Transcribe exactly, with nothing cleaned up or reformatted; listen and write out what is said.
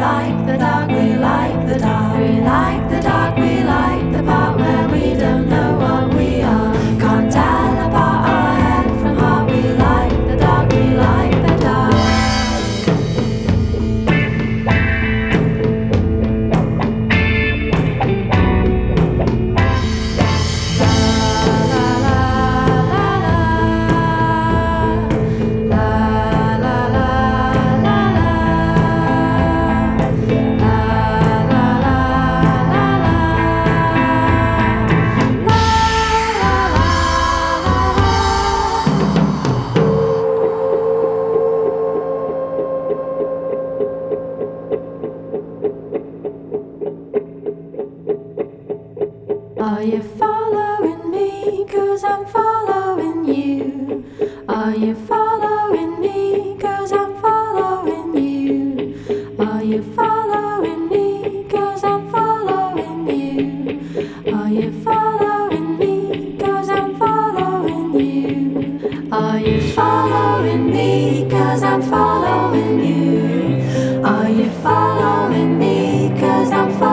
like the dark, we like the dark, we like the dark, we like the part where we don't know what we are. Can't tell apart our head from heart. We like the dark, we like the dark. Are you following me? 'Cause I'm following you. Are you following me? 'Cause I'm following you. Are you following me? 'Cause I'm following you. Are you following me? 'Cause I'm following you. Are you following me? 'Cause I'm following you. Are you following me? 'Cause I'm following you.